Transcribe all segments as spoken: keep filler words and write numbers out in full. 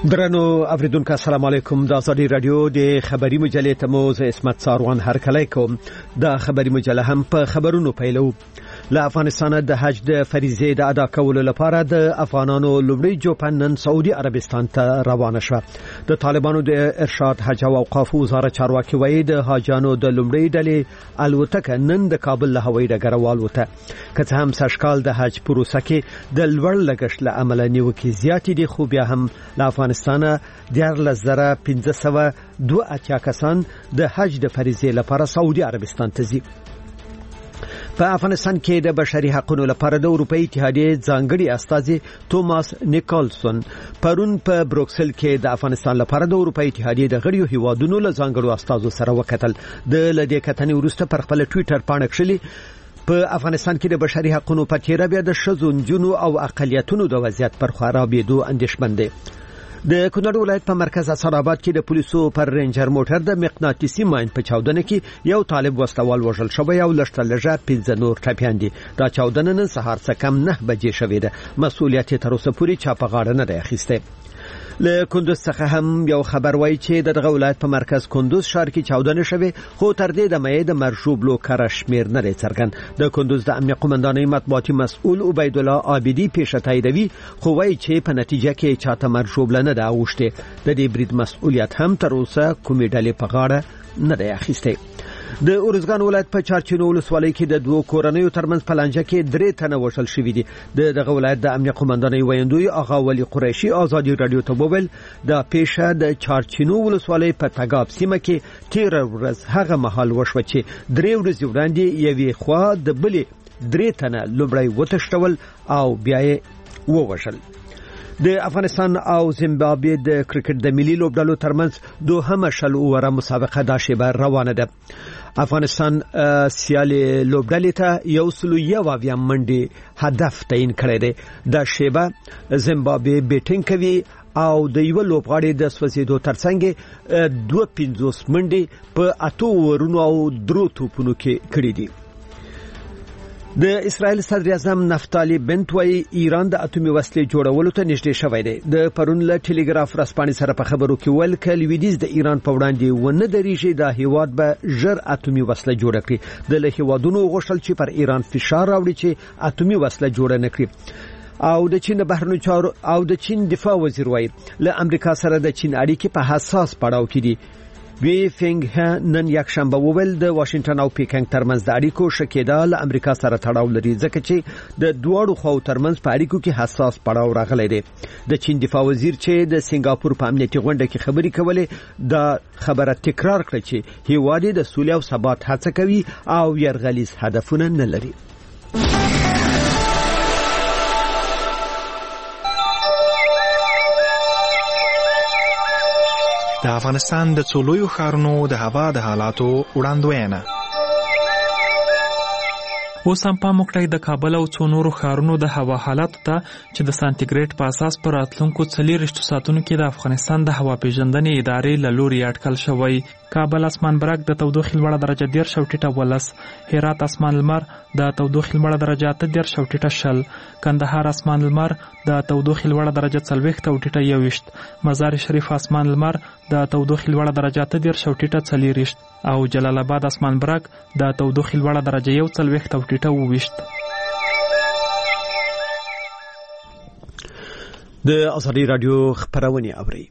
درنو اوریدونکو السلام علیکم. د ازادي رادیو د خبري مجلې ته مو زه اسمت ساروان هرکلی کوم. د خبري مجله هم په خبرونو پیلو. له افغانستان د حج د فریضې د ادا کولو لپاره د افغانانو لومړی جوپن نن سعودي عربستان ته روانه شوه. د طالبانو د ارشاد حج او اوقاف وزارت چارواکي وایي د حاجانو د لومړی ډلې الوتکه نن د کابل له هوایي ډګره والوته. که څه هم سږکال د حج پروسه کې د لوړ لګښت له امله نیوکې زیاتې دي، خو بیا هم له افغانستان دیارلس زره پنځه سوه دوه اتیا کسان د حج د فریضې لپاره سعودي عربستان ته ځي. په افغانستان کې د بشري حقوقو لپاره د اروپאי اتحادیې ځانګړي استازي توماس نیکلسون پرون په بروکسل کې د افغانستان لپاره د اروپאי اتحادیې د غړیو هیوادونو له ځانګړو استازو سره وکتل. د لدې کتنې وروسته پر خپل ټوئیټر باندې کښلي په افغانستان کې د بشري حقوقو په تیره بیا د ښځو، نجونو او اقلیتونو د وضعیت پر خرابېدو اندېښمن دي. د کونړ ولایت په مرکز اسعدآباد کې د پولیسو پر رینجر موټر د مقناطیسي ماین په چاودنه کې یو طالب وسلوال وژل شوی او لږ لږه پنځه نور ټپیان دي. دا چاودنه نن سهار څه کم نه بجې شوې ده. مسؤلیت تر اوسه پورې چا په غاړه نه دی اخیستی. له کندوز څخه هم یو خبر وایي چې د دغه ولایت په مرکز کندوز ښار کې چاودنه شوه، خو تر دې د مې د مرشوبلو کار شمیر نه څرګند. د کندوز د امنیت قومندانۍ مطبوعاتي مسؤل عبید الله عابدی پیښه تاییدوي، خو وایي چې په نتیجه کې چاته مرشوبله نه ده اوښتې. د دې برید مسؤلیت هم تر اوسه کومې ډلې په غاړه نه دی اخیستی. د اورزګان ولایت په چارچینو ولسوالۍ کې د دوه کورنیو ترمنځ په لانجه کې درې تنه وژل شوي دي. د دغه ولایت د امنیت قومندانۍ ویاندوی آغا ولی قریشي ازادي رادیو ته وویل د پیښه د چارچینو ولسوالۍ په تګاب سیمه کې تیر ورځ هغه مهال وشوه چې درې ورځې وړاندې یوې خوا د بلې درې تنه لومړی وتښتول او بیا یې ووژل. د افغانستان او زیمبابوې د کرکټ د ملي لوبډلو ترمنځ دوهمه شل اووره مسابقه دا شیبه روانه ده. افغانستان سیالي لوبډلې ته یو سلو یو اویایم منډې هدف تعیین کړی دی. دا شیبه زیمبابوې بیټینګ کوي او د یو لوبغاړي د سوځېدو ترڅنګ دوه پنځوس منډې په اتو اورونو او درو توپونو کې کړې دي. د اسرائیل صدر اعظم نفتالی بنت وايي ایران د اټومي وسلې جوړولو ته نږدې شوی دی. د پرون له ټلګراف رسپانې سره په خبرو کې ویل ک لویدیز د ایران په وړاندې ونه درېږي، د هیواد به ژر اټومي وسله جوړ کړي. د له هیوادونو غوښتل چې پر ایران فشار راوړي چې اټومي وسله جوړ نه کړي. او د چین بهرنیو چارو او د چین دفاع وزیر وايي له امریکا سره د چین اړیکې په حساس پړاو کې دي. وی فینګ نن یک شنبه وویل د واشنگټن او پیکنګ ترمنځ د اړیکو شکیدا له امریکا سره تړاو لري، ځکه چې د دواړو خواو ترمنځ په اړیکو کې حساس پړاو راغلی دی. د چین دفاع وزیر چې د سنگاپور په امنیتي غونډه کې خبرې کولې دا خبره تکرار کړه چې هیواد د سولې او ثبات هڅه کوي او یرغلیز هدفونه نه لري. د افغانستان د څولویو ښارونو د هوا د حالاتو وړاندوینه. اوس هم پام وکړئ د کابل او څو نورو ښارونو د هوا حالاتو ته چې د سانتیګریډ په اساس پر راتلونکو څلېرویشتو ساعتونو کې د افغانستان د هوا پیژندنې ادارې له لوري اټکل شوی. کابل اسمان برګ د تودوخې لوړه درجه دېرش او ټیټه ولس، هرات اسمان لمر د تودوخې لوړه درجه اته دېرش او ټیټه شل، کندهار اسمان لمر د تودوخې لوړه درجه څلوېښت او ټیټه یوویشت، مزار شریف اسمان لمر د تودوخې لوړه درجه اته دېرش او ټیټه څلېرویشت او جلال آباد اسمان برګ د تودوخې لوړه درجه یو څلوېښت او ټیټه اوویشت. د ازادي رادیو خبرونه اوري.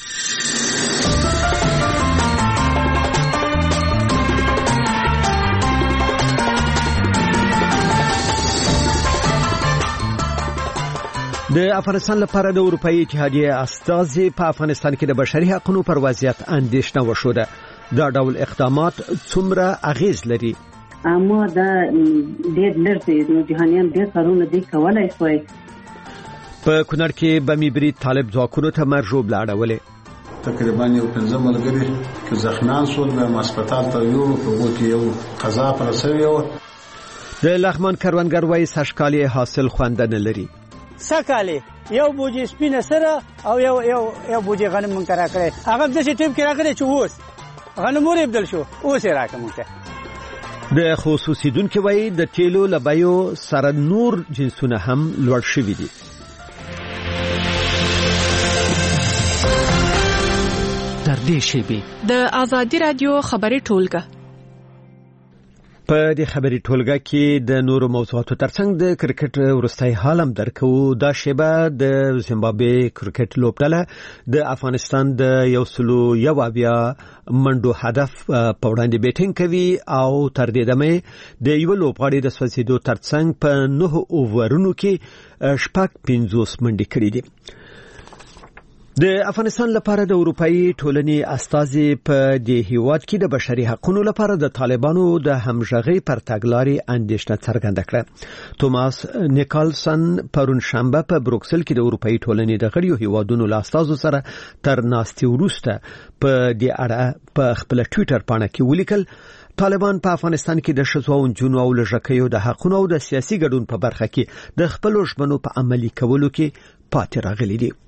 د افغانستان لپاره د اروپאי اتحادیې استازي په افغانستان کې د بشري حقوقو پر وضعیت اندېښنه وښوده. دا ډول اقدامات څومره اغیز لري؟ اما دا ډېر لږ دی، نو جهانیان ډېر کارونه دي کولای شوی. په کونړ کې بمي برید طالب ځواکونو ته مرجوب لاړولې. تقریبا یو پنځه ملګري چې زخمیان شول به هسپتال ته یو په کې یو قضا پر سوی و. د لغمان کروندګر وایي سږکال حاصل خوند نه لري. سکاله یو بوجي سپینه سره او یو یو یو بوجي غنم مونږ را کړې. هغه د څه ټیم کې را کړې چې اوس غنم ور بدل شو، اوس یې را کومه. د خصوصي دن کې وایي د تیلو لبایو سره نور جنسونه هم لوړ شوي دي. نږدې شیبې. د آزادي رادیو خبري ټولګه. په دې خبري ټولګه کې د نورو موضوعاتو ترڅنګ د کرکټ وروستۍ حال هم درکو. دا شیبه د زیمبابوې کرکټ لوبډله د افغانستان د یو سلو یو اویا منډو هدف په وړاندې بیټینګ کوي او تر دې دمه د یو لوبغاړي د سوځېدو ترڅنګ په نه اوورونو کې شپږ پنځوس منډې کړې دي. د افغانستان لپاره د اروپאי ټولنې استازي په دې هیواد کې د بشري حقوقو لپاره د طالبانو د همغږي پر تګلارې اندېښنه څرګنده کړه. توماس نیکلسن پرون شنبه په بروکسل کې د اروپאי ټولنې د غړیو هیوادونو له استازو سره تر ناستې وروسته په دې اړه په خپل ټوئیټر باندې کې ولیکل طالبان په افغانستان کې د شذو او جنو او لژکیو د حقوقو او د سیاسي ګډون په برخه کې د خپل ژمنو په عملي کولو کې پاتې راغلي دي.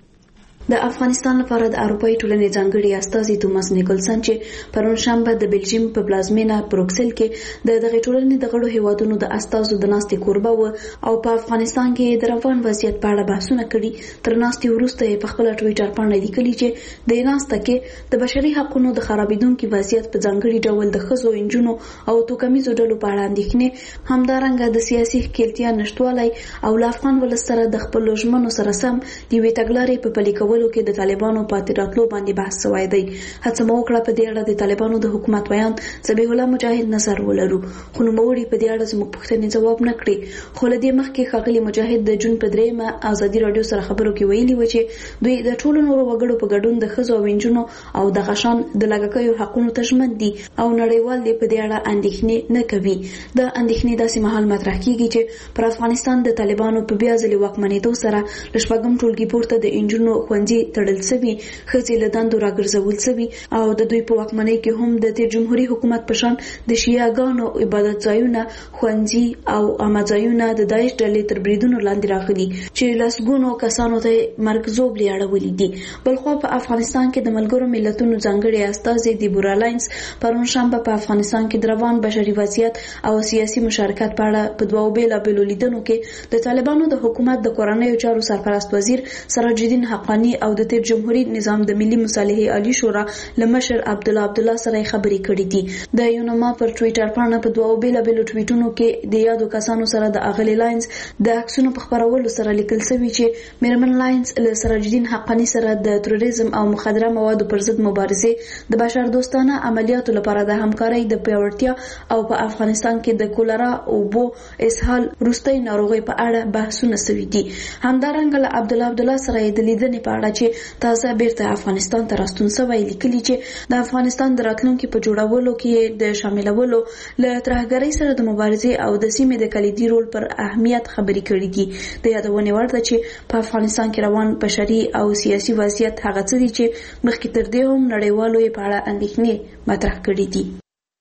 د افغانستان لپاره د اروپאי ټولنې ځانګړي استازي توماس نیکلسن چې پرون شنبه د بلجیم په پلازمینه بروکسل کې د دغه ټولنې د غړو هیوادونو د استازو د ناستې کوربه و او په افغانستان کې د روان وضعیت په اړه بحثونه کړي. تر ناستې وروسته په خپل ټوئیټر باندې لیکلي چې د ناسته کې د بشري حقوقو د خرابېدونکو وضعیت په ځانګړي ډول د ښځو انجونو او توکمیزو ډلو په اړه اندېښنې همدارنګه د سیاسي ښکېلتیا نشټوالی او له افغان ولس سره د خپل ژمنو سره سم د یوې تګلارې په پلي کولو کې د طالبانو پاتې راتلو باندې بحث شوی دی. هڅه مو وکړه په دې اړه د طالبانو د حکومت بیان ذبیح الله مجاهد نظر ولرو خو نوموړي په دې اړه زموږ پوښتنې ځواب نه کړي. خو له دې مخکې ښاغلي مجاهد د جون په درېیمه ازادي رادیو سره خبرو کې ویلي و چې دوی د ټولو نورو وګړو په ګډون د ښځو او نجونو او د غشان د لګکیو حقوقو ته ژمن دي او نړیوال دې په دې اړه اندېښنې نه کوي. د اندېښنې داسې مهال مطرح کیږي چې پر افغانستان د طالبانو په بیا ځلې واکمنېدو سره د شپږم ټولګي پورته د انجونو ښوونځي تړل شوی، ښځې له دندو راګرځول شوی او د دوی په واکمنۍ کې هم د تیر جمهوریت حکومت په شان د شیعاګانو عبادت ځایونه، ښوونځي او عامه ځایونه د داعش ډلې تر بریدونو لاندې راغلي چې لسګونو کسانو ته مرګ ژوبلې اړولي دي. بلخو په افغانستان کې د ملګرو ملتونو ځانګړي استازي دیبورا لاینز پرون شنبه په افغانستان کې د روان بشري وضعیت او سیاسي مشارکت په اړه په دوو بیلابیلو لیدنو کې د طالبانو د حکومت د کورنیو چارو سرپرست وزیر سراج الدین حقانی او د تیر جمهوریت نظام د ملي مصالحې عالی شورا لمشر عبد الله عبد الله سره خبرې کړې دي. د یونما پر ټوئیټر باندې په دوو بیلابیلو ټویټونو کې د یادو کسانو سره د اغلی لاینز د عکسونو په خبرولو سره لیکل شوی چې میرمن لاینز له سراج الدین حقانی سره د تروریزم او مخدره موادو پر ضد مبارزه د بشر دوستانه عملیاتو لپاره د همکارۍ د پیاوړتیا او په افغانستان کې د کولرا او بو اسهال روستۍ ناروغي په اړه بحثونه شوي دي. همدارنګه له عبد الله عبد الله سره د لیدنې په اړه چې تازه بیرته افغانستان ته راستون شوی لیکلي چې د افغانستان د راتلونکي په جوړولو کې د شاملولو له ترهګرۍ سره د مبارزې او د سیمې د کلیدي رول پر اهمیت خبرې کړې دي. د یادونې وړ ده چې په افغانستان کې روان بشري او سیاسي وضعیت هغه څه دي چې مخکې تر دې هم نړیوالو یې په اړه اندېښنې مطرح کړې دي.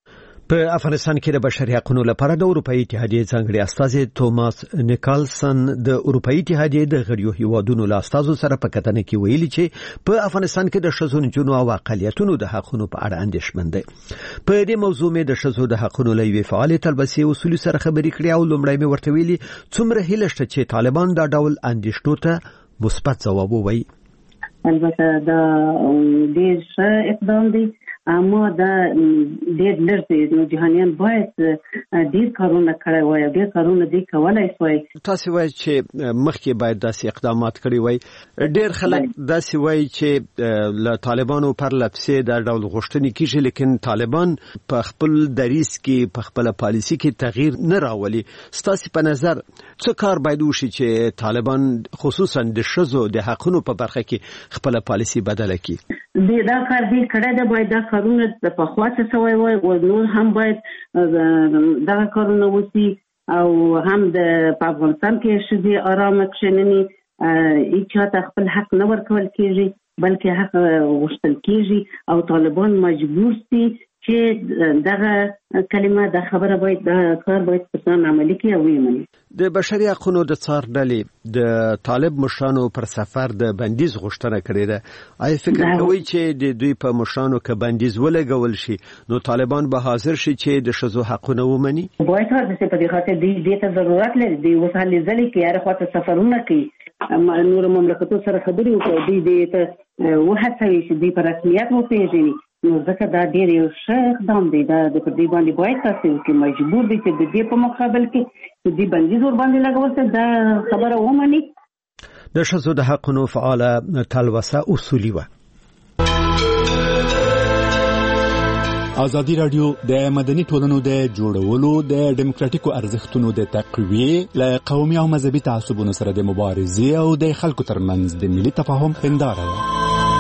په افغانستان کې د بشري حقوقو لپاره د اروپאי اتحادیې ځانګړي استازي توماس نیکلسن د اروپאי اتحادیې د غړیو هیوادونو له استازو سره په کتنه کې ویلي چې په افغانستان کې د ښځو، نجونو او اقلیتونو د حقوقو په اړه اندېښمن دي. په دې موضوع مې د ښځو د حقوقو له یوې فعالې طلبسي اصول سره خبرې کړې او لومړی مې ورته ویلي څومره هیله شته چې طالبان دا ډول اندېښنو ته مثبت ځواب ووایي. البته دا ډېر ښه اقدام دی، اما دا ډېر لږ دی. نو جهانیان باید ډېر کارونه کړی وای او ډېر کارونه دی کولای شوی. تاسو وایي چې مخکې باید داسې اقدامات کړی وای. ډېر خلک داسې وایي چې له طالبانو پر لپسې دا ډول غوښتنې کیږي، لیکن طالبان په خپل دریځ کې په خپل پالیسي کې تغییر نه راولي. ستاسو په نظر څه کار باید وشي چې طالبان خصوصا د ښځو د حقوقو په برخه کې خپل پالیسي بدله کړي؟ دا کار دی کړه دا باید دا کارونه د پخوا څخه سوی وای او نور هم باید دا کارونه وسی او هم د افغانستان کې شدي آرام کښننی هیڅ ته خپل حق نه ورکول کیږي بلکې حق غوښتل کیږي او طالبان مجبور دي چې دغه کلمه د خبره باید د کار باید په ځان عملي کې وي. د بشري حقوقو د څار ډلې د طالب مشرانو پر سفر د بندیز غوښتنه کړې ده. آیا فکر کوئ چې د دوی په مشرانو کې بندیز ولګول شي نو طالبان به حاضر شي چې د ښځو حقونه ومني؟ باید هر څه په دې خاطر دی دې ته ضرورت لري دی وسهل ځلې کې هر خواته سفرونه کوي نور مملکتونو سره خبرې وکړي دې ته وهڅوي چې دې په رسمیت وپېژني. نو ځکه دا ډېر یو ښه اقدام دی دا د پر دې باندې باید تاسو کې مجبور دي چې د دې په مقابل کې چې دې بندیز ور باندې لګول څه دا خبره ومني. د ښځو د حقونو فعاله تلوسه اصولي و. ازادي رادیو د مدني ټولنو د جوړولو د ډیموکراتیکو ارزښتونو د تقویې له قومي او مذهبي تعصبونو سره د مبارزې او د خلکو ترمنځ د ملي تفاهم هنداره ده.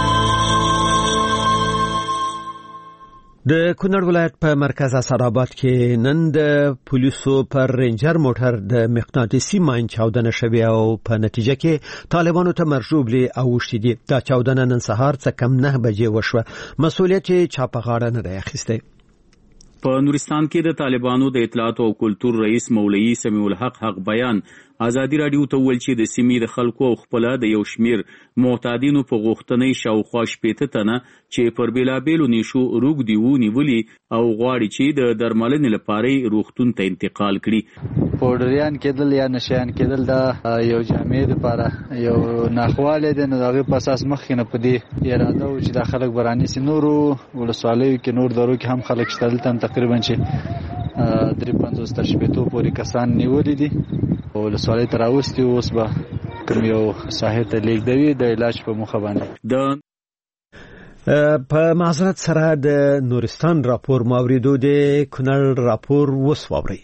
د کونړ ولایت په مرکز اسداباد کې نن د پولیسو پر رینجر موټر د مقناطیسي ماین چاودنه شوې او په نتیجه کې طالبانو ته مرجوبلي اوښتي دي. دا چاودنه نن سهار څه کم نه بجې وشوه. مسؤلیت چا په غاړه نه دی اخیستی. په نورستان کې د طالبانو د اطلاعات او کلتور رئیس مولوی سمیع الحق حق بیان ازادي رادیو ته ویل چې د سیمې د خلکو او خپل د یو شمیر معتادینو په غوښتنې شاوخوا شپېته تنه چې پر بیلابېلو نیشو روغ دی ونیولي او غواړي چې د درملنې لپاره روغتون ته انتقال کړي. پودریان کېدل یا نشیان کېدل دا یو جامع لپاره یو ناخواله دي نو هغه په اساس مخکې نه پدې اراده و چې د خلک براني سي نورو ولسوالیو کې نور درو کې هم خلک شتل تم تقریبا چې درې پنځوس تر شپېتو پورې کسان نیولې دي ولسوالۍ ته راوستي اوس به کوم یو ساحې ته لیږدوي د علاج په موخه باندې. په معذرت سره د نورستان راپور ماوریدو د کونړ راپور وسووري.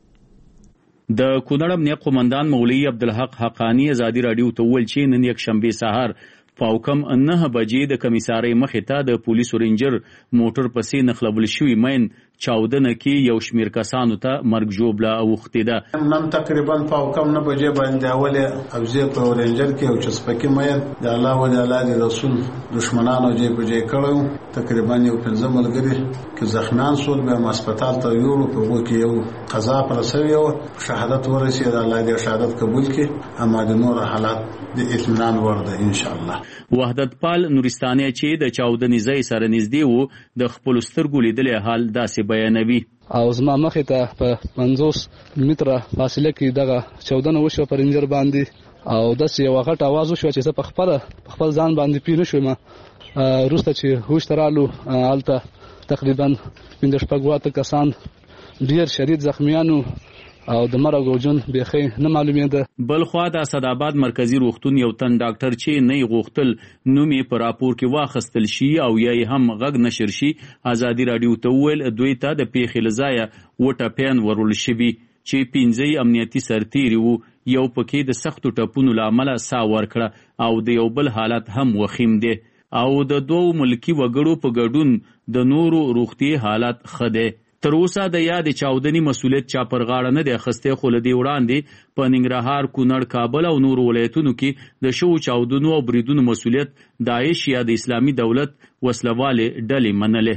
د کونړ امنیه قومندان مولوی عبدالحق حقانی ازادي رادیو ته ویل چې نن یک شنبه سهار پاوکم نه بجې د کمیسارۍ مخې ته د پولیسو رینجر موټر پسې نخلبل شوی مین چاودنه کې یو شمیر کسانو ته مرګ ژوبله اوښتې ده. نن تقریبا پاوکم نه بجې باندې اولې ابزه په رینجر کې او چسپکي مین د الله او د الله رسول دشمنانو جې په جې کړو تقریبا یو پنځه ملګري چې زخمیان شول به هسپتال ته یوړو په وو کې یو قضا پر سوي او شهادت ورسېد. الله دې شهادت قبول کړي اما د نور حالات د اطمینان ورده ان شاء الله. وحدت پال نورستاني چې د چاودنې ځای سره نږدې وو د خپل سترګو لیدلې حال داسې بیانوي. او زما مخې ته په پنځوس متره فاصله کې دغه چاودنه وشوه په رینجر باندې او داسې یو غټ اواز وشو چې زه په خپل خپل ځان باندې پوه نه شوم. وروسته چې هوش ته رالو هلته تقریبا پنځه شپږ واته کسان ډېر شدید زخمیانو او د مرګ او جون بيخي نه معلومېده. بل خو د اسداباد مرکزی روغتون یو تن ډاکټر چې نه غوښتل نومي په راپور کې واخستل شي او یې هم غږ نشر شي ازادي رادیو ته ویل دوی ته د پیښې لزایا وټه پین ورول شوی چې پنځه امنیتي سرتیري وو یو پکې د سختو ټپونو لامل سا ورکړه او د یو بل حالت هم وخیم دي او د دوه ملکی وګړو په ګډون د نورو روغتي حالت خده. تر اوسه د یاد چاودنی مسولیت چا پر غاړه نه دی اخیسته خو لدی وړاندې په ننګرهار کونړ کابل او نور ولایتونو کې د شو چاودنو او بریدونو مسولیت داعش یا د اسلامي دولت وسلواله ډلې منله.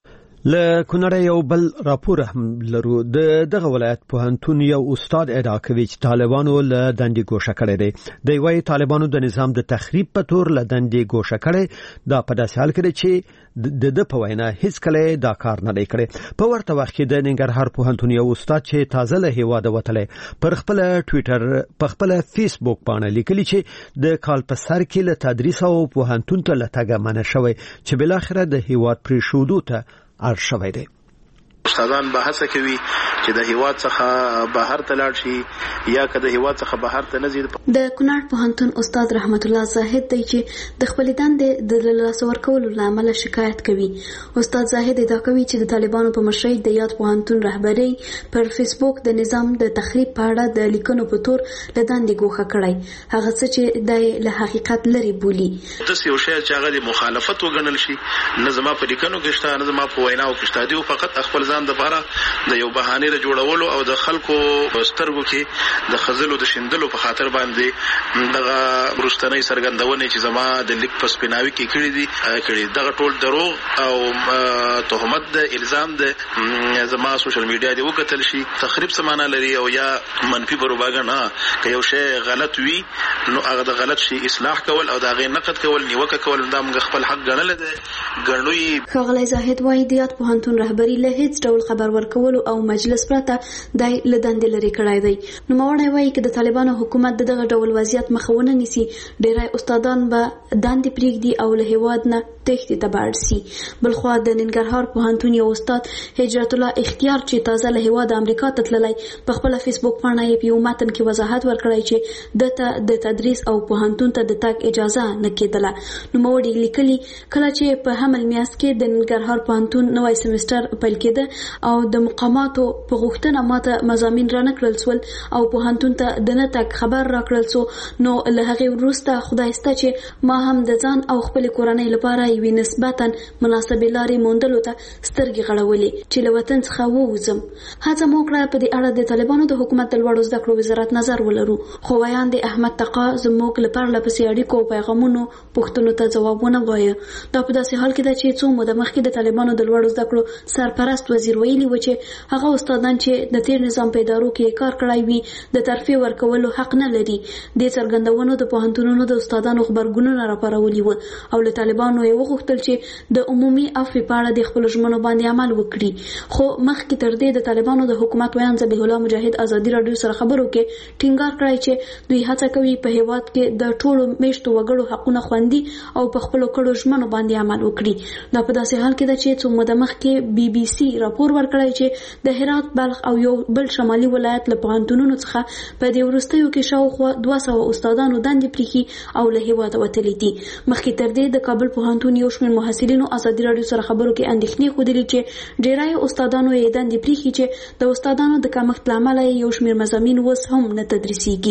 له کونړ یو بل راپور هم لرو. د دغه ولایت پوهنتون یو استاد ادعا کوي چې طالبانو له دندې ګوښه کړی دی. د وایي طالبانو د نظام د تخریب په تور له دندې ګوښه کړی دا په داسې حال کې چې د د په وینا هیڅ کله دا کار نه دی کړی. په ورته وخت کې د ننګرهار پوهنتون یو استاد چې تازه له هیواده وتلی پر خپل ټویټر په خپل فیسبوک باندې لیکلي چې د کال په سر کې له تدریس او پوهنتون ته لټګه منع شوی چې بل اخره د هیواد پریښودو ته اړ شوی دی. استادان بحث کوي چې د هیواد څخه بهر ته لاړ شي یا که د هیواد څخه بهر ته نه ځي. د کونړ پوهنتون استاد رحمت الله زاهد دی چې د خپل دندې د لاسه ورکولو لامل شکایت کوي. استاد زاهد ادعا کوي چې د طالبانو په مشرۍ د یاد پوهنتون رهبري پر فیسبوک د نظام د تخریب په اړه د لیکنو په تور له دندې ګوښه کړی هغه څه چې د له حقیقت لري بولی. د یو شی چې هغه د مخالفت وګڼل شي نه زما په لیکنو کې شته نه زما په ویناو کې شته دی فقط خپل ځان د لپاره د یو بهانه ر جوړولو او د خلکو سترګو کې د خزلو د شندلو په خاطر باندې دغه ورستنۍ سرګندونه چې زما د لیک په سپیناوي کې کړی دي کړی دغه ټول دروغ او تهمت د الزام د زما سوشل میډیا دی وکتل شي تخریب سمانه لري او یا منفي پروپاګاندا که یو شی غلط وي نو هغه د غلط شي اصلاح کول او دا غي نقد کول نیوکه کول دا موږ خپل حق ګڼل دي ګڼوي. خغلی زاهد وایي د یاد پوهنتون رهبری له هیڅ ډول خبر ورکولو او مجلس پرته د لدندې لري کړای دی. نو موري وایي چې د طالبانو حکومت دغه ډول وضعیت مخاونه نيسي ډیری استادان به دندې پریږدي او له هواد نه تختی تبعړ سي. بلخو د ننګرهار پوهنتون یو استاد هجرت الله اختیار چې تازه له هواد امریکا ته تللی په خپل فیسبوک باندې یې په متن کې وضاحت ورکړی چې دته د تدریس او پوهنتون ته د تګ اجازه نه کېدله. نو موري لیکلي کله چې په حمل میاس کې د ننګرهار پوهنتون نوې سمستر پیل کېده او د مقاماتو په غوښتنه ماته مضامین را نکړل سول او پوهنتون ته د نه تک خبر را کړل سو نو له هغه وروسته خدایسته چې ما هم د ځان او خپل کورنۍ لپاره یوې نسبتا مناسبې لارې موندلو ته سترګې غړولې چې له وطن څخه ووځم. هڅه مو کړه په دې اړه د طالبانو د حکومت د لوړو زده کړو وزارت نظر ولرو خو ویان د احمد تقا زموږ لپاره لپسې اړیکو او پیغامونو پوښتنو ته ځوابونه وایي. دا په داسې حال کې ده چې څو موده مخکې د طالبانو د لوړو زده کړو سرپرست وزیر ویلي و چې هغه استادان چې د تیر نظام په ادارو کې کار کړی وي د ترفیع ورکولو حق نه لري. د څرګندونو د پوهنتونونو د استادانو خبرګونونه راپارولي و او له طالبانو یې وغوښتل چې د عمومي عفو په اړه د خپل ژمنو باندې عمل وکړي. خو مخکې تر دې د طالبانو د حکومت ویان ذبیح الله مجاهد ازادي رادیو سره خبرو کې ټینګار کړی چې دوی هڅه کوي په هیواد کې د ټولو میشتو وګړو حقونه خوندي او په خپل کړو ژمنو باندې عمل وکړي. دا په داسې حال کې ده چې څو موده مخکې بي بي سي راپور ورکړی چې د هرات بلخ او یو بل شمالي ولایت له پوهنتونونو څخه په دې وروستیو کې شاوخوا دوه سوه استادانو دندې پریښي او له هیواده وتلي دي. مخکې تر دې د کابل پوهنتون یو شمېر محصلینو ازادي رادیو سره خبرو کې اندېښنې ښودلې چې ډیری استادانو یې دندې پریښي چې د استادانو د کمښت له امله یو شمېر مضامین اوس هم نه تدریسیږي.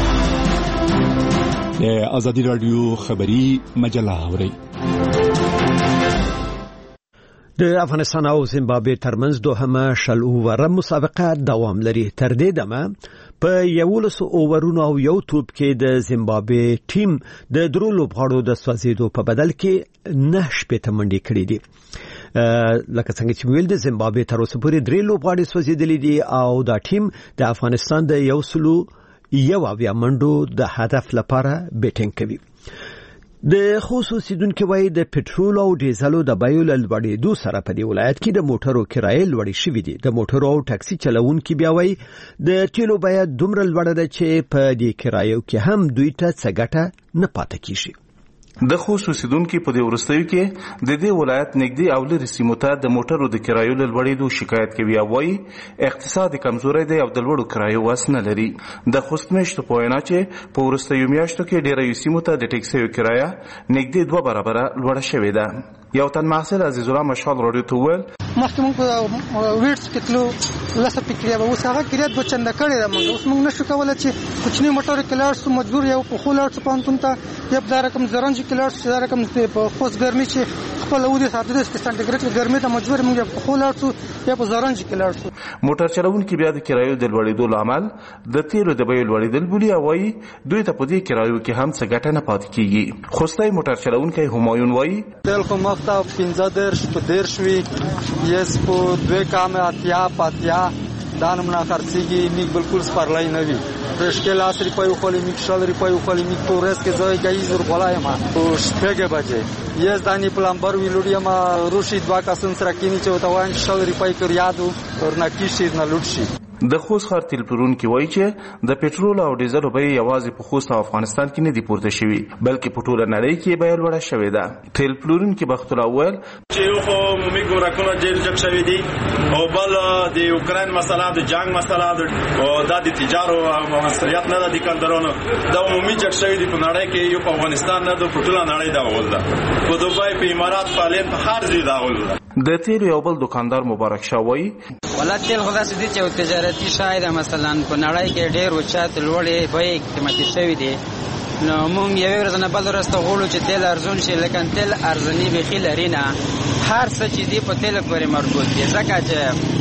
د ازادي رادیو خبری مجله اوري. د افغانستان او زیمبابوې ترمنځ دوهمه شل اووره مسابقه دوام لري. تر دې دمه په یولس اوورونو او یو توپ کې د زیمبابوې ټیم د درو لوبغاړو د سوځېدو په بدل کې نه شپېته منډې کړې دي. لکه څنګه چې ویل د زیمبابوې تر اوسه پورې درې لوبغاړي سوځېدلي دي او دا ټیم د افغانستان د یو سلو یو اویا منډو د هدف لپاره بیټینګ کوي. د خصوصي دونکو وای د پټرول او ډیزلو د بیو لوړېدو سره په دې ولایت کې د موټرو کرایې لوړې شوې دي. د موټرو او ټاکسي چلوونکو بیا وای د تیلو بیه دومره لوړه ده چې په دې کرایو کې هم دوی ته څه ګټه نه پاتې کیږي. د خصوصي دونکو په دې ورستیو کې د دې ولایت نږدې او لري سیمو ته د موټرو د کرایو لوړېدو شکایت کوي او وایي اقتصاد کمزوري دی او د لوړو کرایو وس نه لري. د خوستمشت په وینا چې په ورستیو میاشتو کې ډېرې سیمو ته د ټیکسیو کرایه نږدې دوه برابره لوړه شوې ده. یو تن محصل عزیز الله مشال رادیو ته وویل مخکې موږ په ویټس کې تلو لسه پکړیا به اوس هغه کرایه دوه چنده کړې ده. موږ اوس موږ نشو کولی چې کوچني موټر کې لاړ شو مجبور یو په خو لاړ شو پوهنتون ته یا دا رقم زرنج کې لاړ شو دا رقم په خوست ګرمي چې خپل ودې ساتدس کې سانټیګریډ ګرمي ته مجبور موږ په خو لاړ شو یا په زرنج کې لاړ شو. موټر چلوونکي بیا د کرایو د لوړېدو لامل د تیلو د بیو لوړېدل بولي او وایي دوی ته په دې کرایو کې هم څه ګټه نه پاتې کیږي. خوستی موټر چلوونکی همایون وایي تل خو مخته پنځه دېرش په دېرش وي یس په دوی کامه اتیا پاتیا دا نمونه خرڅېږي میک بالکل سپرلی نه وي. مشکل هست ریپای خالی میک شال ریپای خالی میک تو رس که زای گایی زور بالا ما تو شپگه بجه یز دانی پلمبر ویلودی ما روشی دوا کسان سرکینی چه وتوان شال ریپای کریادو ورنکیشی نه لودشی. د خوست ښار تیل پلورونکي وایي چې د پټرول او ډیزلو بیې یوازې په خوست او افغانستان کې نه دي پورته شوي بلکې په ټوله نړۍ کې بیه لوړه شوې ده. تیل پلورونکي بخت الله وویل چې یو خو عمومي ګمرکونه ډېر جګ شوي دي او بل د یوکراین مسله د جنګ مسله او دا د تجارو او مصریت نه د کندرونو د عمومي جګ شوي دي په نړۍ کې یو په افغانستان نه د ټوله نړۍ دا ول ده په دوبای په امارات په لین په هر ځای دا ول ده. د تیل یو بل دکاندار مبارک شاه وایي ولا تیل خو داسې دي چې تجارتي شاید مثلا په نړۍ کې ډېر اوچت لوړې بیې قیمتي شوي دي نو موږ یوې ورځ نه بل ورځ ته غواړو چې تیل ارزون شي لیکن تیل ارزاني بیخي لري نه. هر څه چې دي په تیل پورې مربوط دي ځکه چې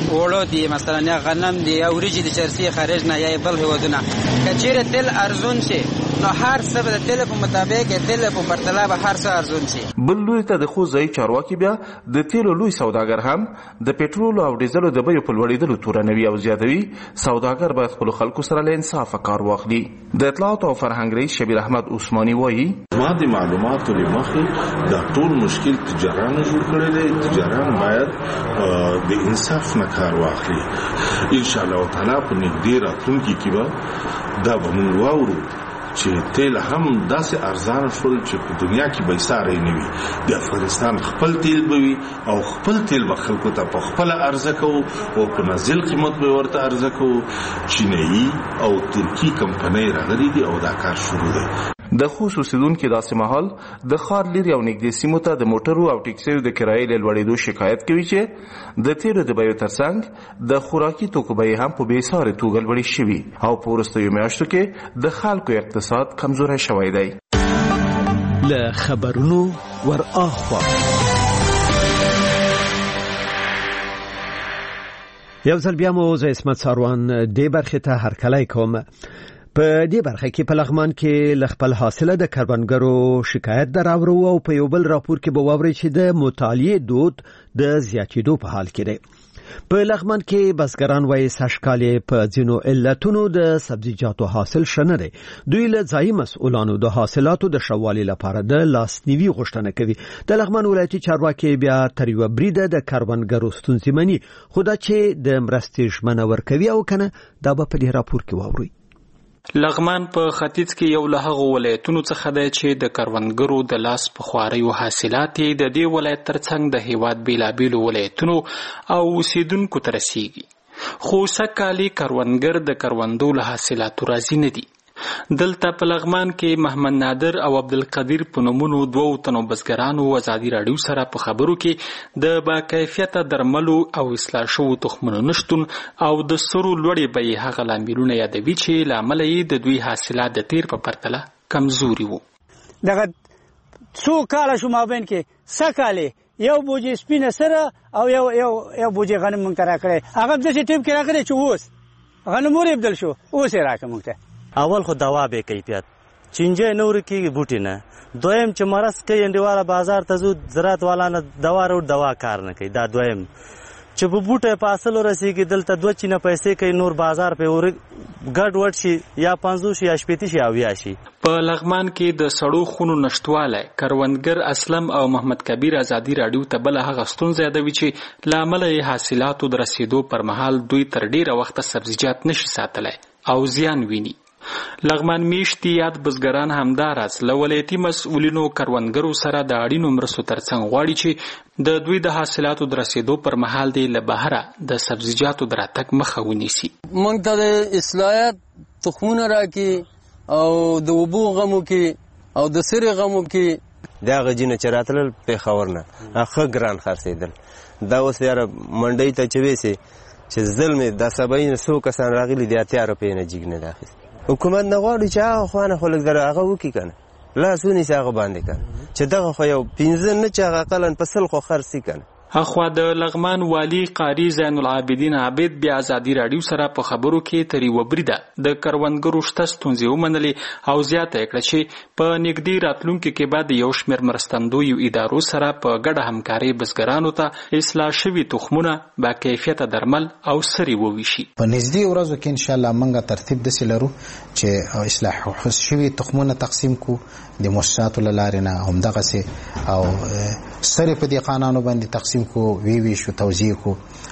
وړو دي مثلا یا غنم دي یا وریجې د چرسي خارج نه یا بل هیوادونه که چیرې تیل ارزون شي نو هر څه به د تیل په مطابق تیل په پرتله به هر څه ارزون شي. بل لوري ته د خوځي چارواکي بیا د تیلو لوی سوداګر هم د پېټرول او ډیزلو د بیو په لوړېدلو تورنوي او زیاتوي. سوداګر باید خپل خلکو سره له انصاف کار واخلي. د اطلاعات او فرهنګ رئیس شبیر احمد عثماني وایي ما د معلوماتو لمخې دا ټول مشکل تجاران جوړ کړی دی. تجاران باید د انصاف نه کار واخلي. ان شاء الله تعالی په نږدې راتلونکي کې به دا به موږ واورو چې تیل هم داسې ارزان شول چې په دنیا کې به ساري نه وي. د افغانستان خپل تیل به وي او خپل تیل به خلکو ته په خپل ارزه کوو او په نازل قیمت به ورته ارزه کوو. چینایي او ترکی کمپنۍ راغلي دي او دا کار شروع دی. د خوست اوسیدونکو داسې مهال د ښار لري او نږدې سیمو ته د موټرو او ټکسیو د کرایې له لوړېدو شکایت کوي چې د تیلو د بیو ترڅنګ د خوراکي توکو بیې هم په بېساري توګه لوړې شوي او په وروستیو میاشتو کې د خلکو اقتصاد کمزوری شوی دی. له خبرونو ور اخوا یو ځل بیا مو زه اسمت ساروان دې برخې ته هرکلی کوم. په دې برخه کې په لغمان کې لخپل حاصله د کروندګرو شکایت دراوړو او په یو بل راپور کې به واوري چې د مطالعې دود د زیاتېدو په حال کې دی. په لغمان کې بزګران وايي سږکال په ځینو علتونو د سبزیجاتو حاصل شنه دی. دوی له ځایي مسؤلانو د حاصلاتو د شوالي لپاره د لاسنیوي غوښتنه کوي. د لغمان ولایتي چارواکي بیا تر یوه بریده د کروندګرو ستونزې مني، خو دا چې د مرستې ژمنه ورکوي او کنه دا به په دې راپور کې واوري. لغمان په ختیځ کې یو له هغو ولایتونو څخه دی چې د کروندګرو د لاس په خواریو حاصلات د دې ولایت ترڅنګ د هیواد بیلابیلو ولایتونو او اوسیدونکو ته رسیږي. خو سږکال کروندګر د کروندو له حاصلاتو راضي نه دي. دلته په لغمان کې محمد نادر او عبدالقدیر په نومونو دوو تنو بزګرانو ازادي راډیو سره په خبرو کې د با کیفیته درملو او اصلاح شوو تخمونو نشتون او د سرو لوړې بیې هغه لاملونه یادوي چې لامل یې د دوی حاصلات د تیر په پرتله کمزوري وو. دغه څو کاله شو مابین کې سږکال یو بوجي سپینه سره او یو یو یو بوجي غنم مونږ ته راکړی. هغه داسې ټیم کې راکړی چې اوس غنم ورېبدل شو، اوس یې راکړه مونږ ته. اول خو دوا به کیفیت چینجه نور کی بوټی نه، دویم چې مرض کوي انډیواله بازار ته زو زراعت والا نه دوا ورو دوا کار نه کوي. دا دویم چې په بوټه په اصل ورسیږي دلته دوه چینه پیسې کوي، نور بازار په ور ګډ وډ شي یا پنځوس یا شپېته شي او یا شي. په لغمان کې د سړو خونو نشټواله کروندګر اسلم او محمد کبیر ازادي راډیو ته بل هغه ستونزه یادوي چې لامل یې حاصلاتو د رسیدو پر مهال دوی تر ډیره وخت سبزیجات نشي ساتلای او زیان ویني. لغمان میشتي یاد بزګران همداراز له ولایتي مسؤلینو کروندګرو سره د اړینو مرستو ترڅنګ غواړي چې د دوی د حاصلاتو د رسیدو پر مهال دی له بهره د سبزیجاتو د راتګ مخه ونیسي. موږ ته د اصلاحات تخمونه راکړي او د اوبو غمو کې او د سرې غمو کې دا غجینه چې راتلل پېښور نه ښه ګران خرڅېدل. دا اوس یاره منډۍ ته چې ویسې چې ظلم د سبعین څو کسان راغلي دي اتیا روپۍ نه جګ نه ده اخیستې. حکومت نه غواړي چې هغه خوانه خو لږ دره هغه وکړي که نه لاس ونیسي هغه باندې که نه چې دغه خو یو پنځه نه چې هغه اقلا په سل خو خرڅ شي که نه. اخوا د لغمان والی قاری زین العابدین عابد بیا ازادي راډیو سره په خبرو کې تر یوه بریده د کروندګرو شته ستونزې ومنلې او زیاته یې کړه چې په نږدې راتلونکي کې به د یو شمېر مرستندویو ادارو سره په ګډه همکارۍ بزګرانو ته اصلاح شوي تخمونه با کیفیته درمل او سرې وویشي. په نږدې ورځو کې انشاءالله موږ ترتیب داسې لرو چې اصلاح شوي تخمونه تقسیم کو د مؤسساتو له لارې نه، همدغسې او سرې په دهقانانو باندې تقسیم کو، وی وی شو توزیع کو،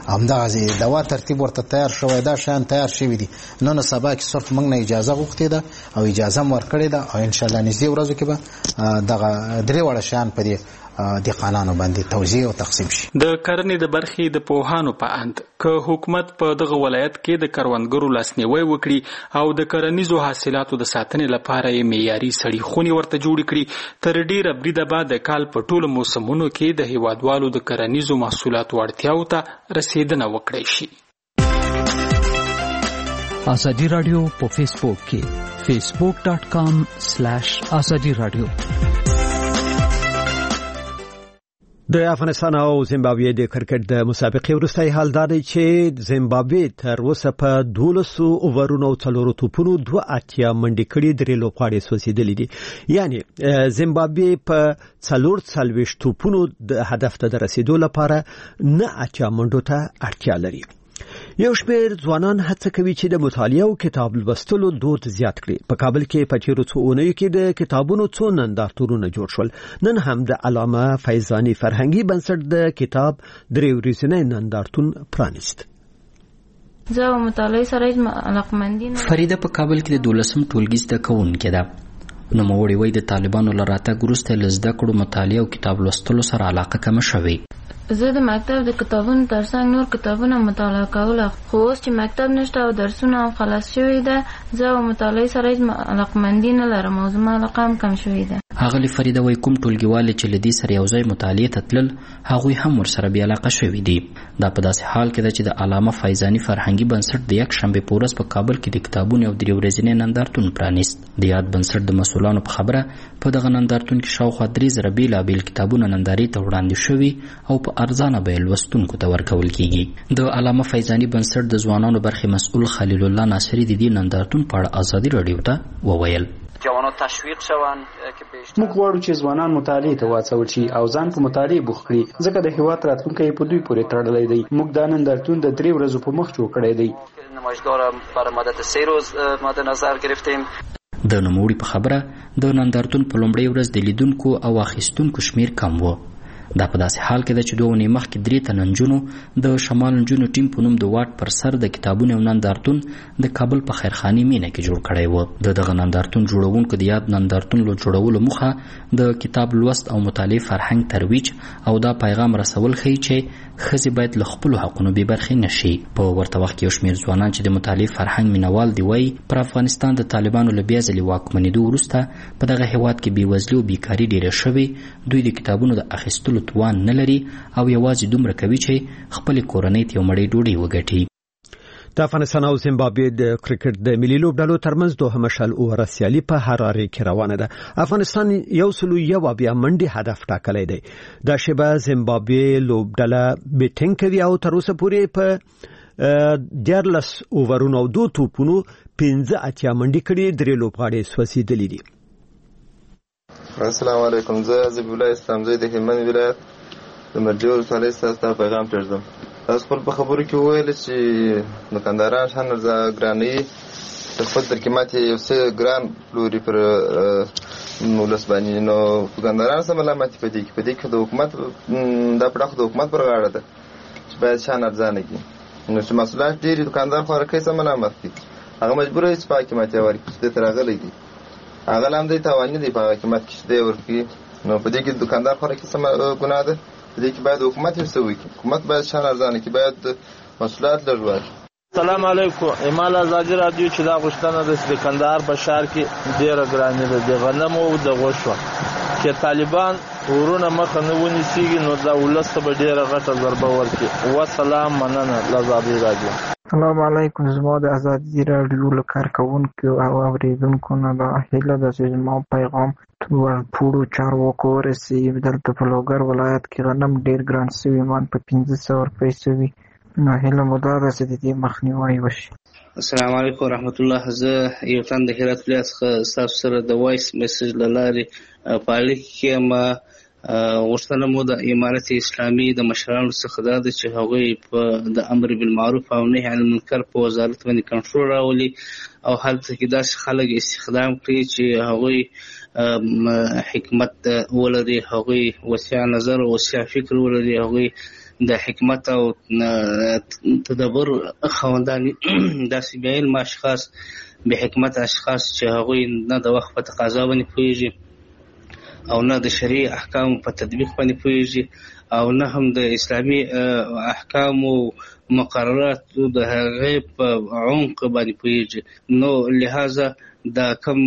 همدغه دوا ترتیب ورته تیار شوی، دا شیان تیار شوي دي. نن سبا کې صرف موږ نه اجازه غوښتې ده او اجازه هم ورکړې ده او انشاءالله نږدې ورځو کې به دغه درې واړه شیان په دې دهقانانو باندې توزیع او تقسیم شي. د کرنې د برخې د پوهانو په اند که حکومت په دغه ولایت کې د کروندګرو لاسنیوی وکړي او د کرنیزو حاصلاتو د ساتنې لپاره یې معیاري سړې خونې ورته جوړې کړي، تر ډیره بریده به د کال په ټولو موسمونو کې د هیوادوالو د کرنیزو محصولاتو اړتیاو ته رسیدنه وکړی شي. ازادي راډیو په فیسبوک کې فیسبوک ډاٹ کام سلیش ازادي راډیو. د افغانستان او زیمبابوې د کرکټ د مسابقې وروستۍ حال دا دی چې زیمبابوې تر اوسه په دولسو اوورونو څلورو توپونو دوه اتیا منډې کړې درې لوبغاړي سوځېدلې دي. یعنی زیمبابوې په څلور څلوېښت توپونو د هدف ته د رسیدو لپاره نه اتیا منډو ته اړتیا لري. یو شمېر ځوانان هڅه کوي چې د مطالعه او کتاب لوستلو دود زیات کړي. په کابل کې په تیرو څو اونیو کې د کتابونو څو نندارتونونه جوړ شول. نن هم د علامه فیضاني فرهنګي بنسټ د کتاب درې ورځنی نندارتون پرانیست. زه مطالعه سره علاقمندي نه. فریده په کابل کې د دولسم ټولګي زده کوونکې ده. نوموړې وایي د طالبانو له راتګ وروسته له زده کړو مطالعه او کتاب لوستلو سره علاقه کمه شوې. زه د مکتب د کتابونو ترڅنګ نور کتابونه مطالعه کوله، خو اوس چې مکتب نشته او درسونه هم خلاص شوي ده، زه مطالعه سره علاقمندي نه لرم او زما علاقه هم کم شوې ده. ښاغلې فریده وایي کوم ټولګیوالې چې له دې سره یو ځای مطالعې ته تلل هغوی هم ورسره بې علاقه شوي دي. دا په داسې حال کې ده چې د علامه فیضاني فرهنګي بنسټ د یکشنبې په ورځ په کابل کې د کتابونو یو درې ورځنی نندارتون پرانیست. د یاد بنسټ د مسؤلانو په خبره په دغه نندارتون کې شاوخوا درې زره بېلابېل کتابونه نندارې ته وړاندې شوي او په ارزانه بیه لوستونکو ته ورکول کیږي. د علامه فیضاني بنسټ د ځوانانو برخې مسؤل خلیل الله ناصري د دې نندارتون په اړه ازادي راډیو ته وویل: جوانان تشویق شوند که موږ غواړو چې ځوانان مطالعې ته واچول شي او ځان په مطالعې بوخت کړي، ځکه د هېواد راتلونکی په دوی پورې تړلی دی. موږ دا نندارتون د درې ورځو په مخ جوړ کړی دی. نمایشگاه را برای مدت سه روز مد نظر گرفتیم. د نوموړي په خبره د نندارتون په لومړۍ ورځ د لیدونکو او اخیستونکو شمیر کم و. دا په داسې حال کې ده چې دوه اونۍ مخکې درې تنه نجونو د شمال نجونو ټیم په نوم د واټ پر سر د کتابونو یو نندارتون د کابل په خیرخاني مینه کې جوړ کړی و. د دغه نندارتون جوړونکو د یاد نندارتون له جوړولو موخه د کتاب لوست او مطالعې فرهنګ ترویج او دا پیغام رسول ښیي چې ښځې باید له خپلو حقونو بې برخې نه شي. په ورته وخت کې یو شمېر ځوانان چې د مطالعې فرهنګ مینوال دي وایي پر افغانستان د طالبانو له بیا ځلې واکمنېدو وروسته په دغه هېواد کې بېوزلي او بیکاري ډېره شوې. دوی د کتابونو د اخیستلو توان نه لري او یوازې دومره کوي چې خپلې کورنۍ ته یو مړۍ ډوډۍ وګټي. د افغانستان او زیمبابوې د کرکټ د ملي لوبډلو ترمنځ دوهمه شل اووره سیالي په هرارې کې روانه ده. افغانستان یو سلو یو بیا منډي هدف ټاکلی دی. دا شیبه زیمبابوې لوبډله بیټینګ کوي او تر اوسه پورې په دیارلس اوورونو او دو توپونو پنځه اتیا منډي کړي، درې لوبغاړي سوځېدلي دي. السلام علیکم. زه زبیح الله اسلام زوی د هلمند ولایت د مرجو ولسوالۍ څخه ستاسو پیغام پرېږدم. تاسو خپل په خبرو کې وویل چې دوکانداران شان ګرانوي د خپل تر قیمت یو څه ګران پلوري پر ولس باندې. نو دوکانداران څه ملامتي په دې کې په دې کې د حکومت دا پړه د حکومت پر غاړه ده چې باید شان ارزانه کړي. نو چې محصولات ډېرې دوکاندار خوارکۍ څه ملامت کړي، هغه مجبور دی چې په قیمت یې ورکړي چې دې ته راغلی دی. هغه لا هم دی تاواني دی په هغه قیمت کې چې دی ورکړي. نو په دې کې دوکاندار خوارکۍ څه ګناه ده؟ په دې کې باید حکومت یې څه وکړي. حکومت باید شان ارزانه کړي، باید محصولات لږ واخلي. السلام علیکم. ایمال ازادي راډیو چې دا غوښتنه ده چې د کندهار په ښار کې ډېره ګراني ده د غنمو او د غوښو چې طالبان ورونه مخه نه ونیسېږي نو دا ولس ته به ډېره غټه ضربه ورکړي. وسلام، مننه له ازادي راډیو. السلام علیکم. زما د ازادي راډیو له کارکوونکو او اورېدونکو نه دا هیله ده چې زما پیغام ټولو چارواکو ورسېږي. دلته په لوګر ولایت کې غنم ډېر ګران شوي، مان په پنځه سوه روپۍ شوي. نو هیله مو دا ده چې د دې مخنیوی وشي. السلام علیکم ورحمت الله. زه یو تن د هرات ولایت څخه ستاسو سره د وایس میسج له لارې په اړیکه کې یم. غوښتنه مو د امارت اسلامي د مشرانو څخه دا ده چې هغوی په د امر بالمعروف او نهي عن المنکر په وزارت باندې کنټرول راولي او هلته کې داسې خلک استخدام کړي چې هغوی حکمت ولري، هغوی وسیع نظر او وسیع فکر ولري، هغوی د حکمت او تدبر خاوندان داسې بې علمه اشخاص، بې حکمت اشخاص چې هغوی نه د وخت په تقاضا باندې پوهېږي او نه د شرعي احکامو په تطبیق باندې پوهېږي او نه هم د اسلامي احکامو مقرراتو د هغې په عمق باندې پوهېږي. نو لہذا دا کوم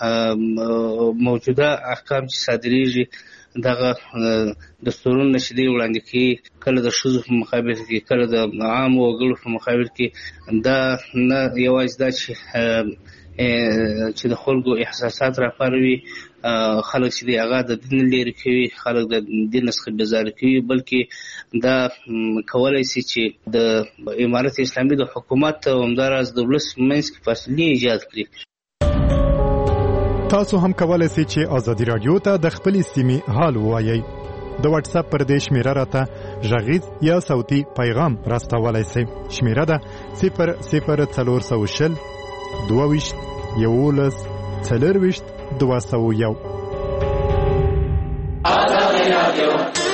موجوده احکام چې صادریږي دغه دستورونه چې دی وړاندې کوي، کله د ښځو په مقابل کې، کله د عامو وګړو په مقابل کې، دا نه یوازې دا چې چې د خلکو احساسات راپاروي، خلک چې دی هغه د دین لري کوي، خلک د دین څخه بیزاره کوي، بلکې دا کولای شي چې د امارت اسلامي د حکومت او همداراز د ولس منځ کې فاصله ایجاد کړي. تاسو هم کولای شئ چې ازادي رادیو ته د خپل سیمې حال ووایئ. د واتس اپ پر دې شمیره راته غږیز یا صوتي پیغام راستولای شئ. شمیره ده صفر صفر څلور سوه شل دوه ویشت یولس څلور ویشت دوه سوه یو. ازادي رادیو